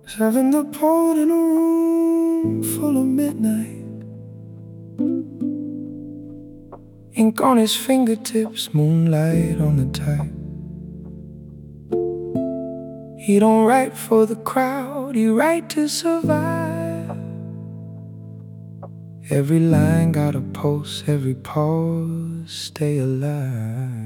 Seven, the poet in a room full of midnight, ink on his fingertips, moonlight on the type. He don't write for the crowd, he write to survive. Every line got a pulse, every pause stay alive.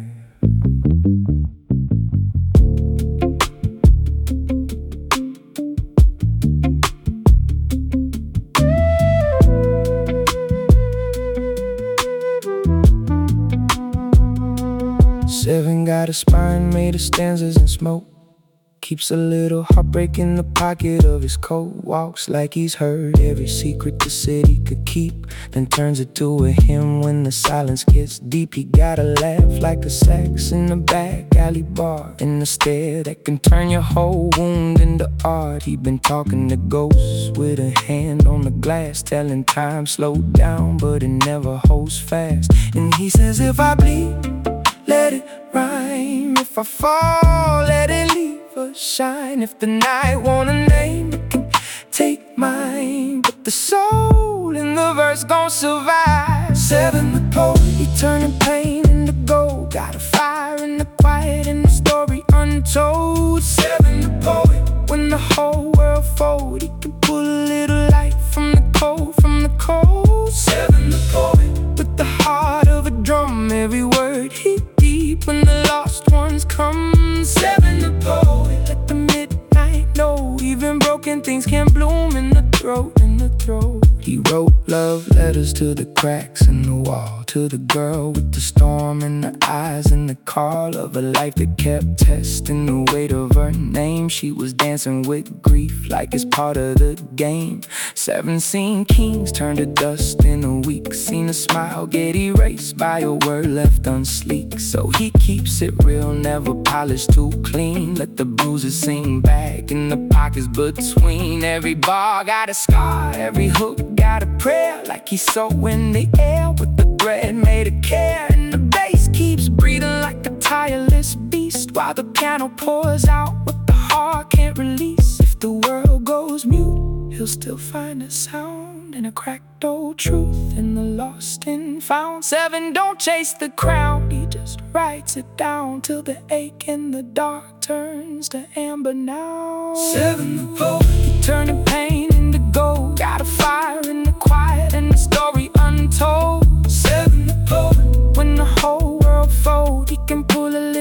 Seven got a spine made of stanzas and smoke. Keeps a little heartbreak in the pocket of his coat. Walks like he's heard every secret the city could keep, then turns it to a hymn when the silence gets deep. He got a laugh like a sax in the back alley bar, in the stare that can turn your whole wound into art. He been talking to ghosts with a hand on the glass, telling time slow down, but it never holds fast. And he says, if I bleed, let it rhyme. If I fall, let it leave a shine. If the night want a name, it can take mine, but the soul in the verse gon' survive. Seven, the poet, he turning pain into gold. Got a fire in the quiet and the story untold. Seven, the poet, when the whole world fold, he can pull a little light from the cold, from the cold. Seven, the poet, with the heart of a drum, every word hit deep when the lost ones come. Seven, the poet, let the midnight know even broken things can bloom in the throat, in the throat. He wrote love letters to the cracks in the wall, to the girl with the storm in her eyes, and the call of a life that kept testing the weight of her name. She was dancing with grief like it's part of the game. Seven seen kings turn to dust in a week, seen a smile get erased by a word left unsleek. So he keeps it real, never polished too clean. Let the bruises sing back in the pockets between. Every bar got a scar, every hook got a prayer, like he's so in the air with the thread made of care. And the bass keeps breathing like a tireless beast, while the piano pours out what the heart can't release. If the world goes mute, he'll still find a sound in a cracked old truth, in the lost and found. Seven don't chase the crown, he just writes it down till the ache in the dark turns to amber now. Seven, the poet, he turning pain into gold. Got a fire in the quiet and the story untold. Seven, the poet, when the whole world fold, he can pull a